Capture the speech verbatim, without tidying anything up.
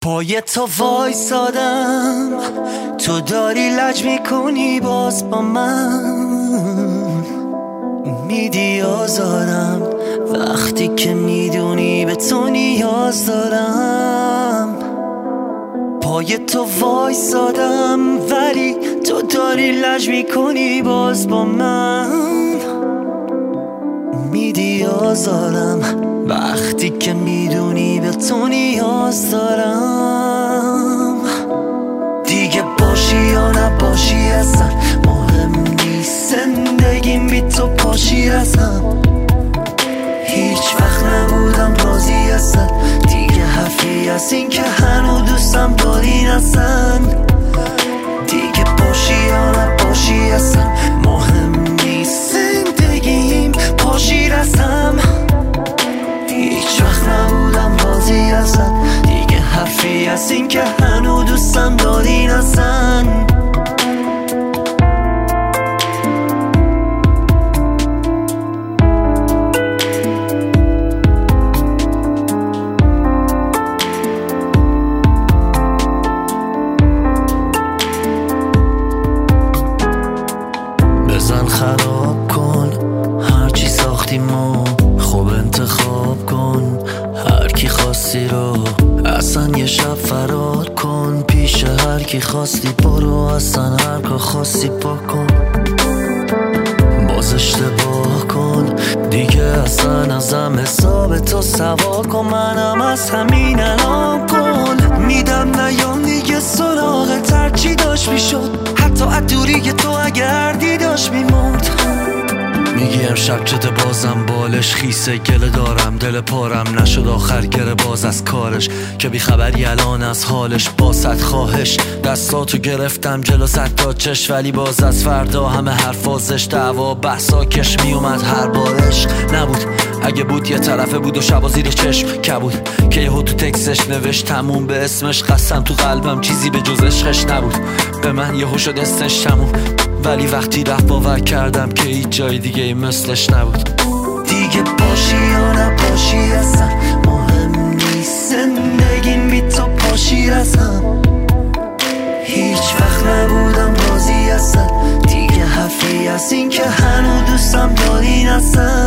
پای تو وایسادم، تو داری لج میکنی باز با من، میدی آزارم وقتی که میدونی به تو نیاز دارم. پای تو وایسادم ولی تو داری لج میکنی باز با من، میدی آزارم وقتی که میدونی به تو نیاز دارم. دیگه باشی یا نباشی اصلا مهم نیست، زندگیم بی تو پاشی رسم. هیچ وقت نبودم راضی اصلا، دیگه حرفی از این که هنو دوستم داری نزن. دیگه باشی یا نباشی اصلا مهم نیست، زندگیم پاشی رسم. هیچ وقت نبودم راضی اصلا، دیگه حرفی از این که هنو دوستم داری نزن. بزن خراب کن هرچی ساختیم و خوب انتخاب کن هر کی خواستی رو، اصلا یه شب فرار کن پیش هر کی خواستی برو، اصلا هر کار خواستی بکن. باز اشتباه کن دیگه اصلا ازم حساب تو سوا کن، منم از همین الان کن میدم نیام دیگه سراغ ترچی داشت میشد، حتی ادوری که تو اگر دیداش میموند. میگی امشب چته بازم بالش خیسه، گله دارم دل پارم نشد آخر گره باز از کارش، که بی خبری الان از حالش. با صد خواهش دستاتو گرفتم جلو صد تا چش، ولی باز از فردا همه حرفازش دعوا بحثا کش میومد هر بارش. نبود اگه بود یه طرفه بود و شبا زیر چشم کبود، که یهو تو تکسش نوشت تموم به اسمش، قسم تو قلبم چیزی به جز عشقش نبود. به من یهو شد استش تموم، ولی وقتی رفت باور کردم که هیچ جای دیگه ای مثلش نبود. دیگه باشی یا نباشی اصلا مهم نیست، زندگیم بی تو پاشی رسم. هیچ وقت نبودم راضی اصلا، دیگه حرفی از این که هنو دوستم داری نزن.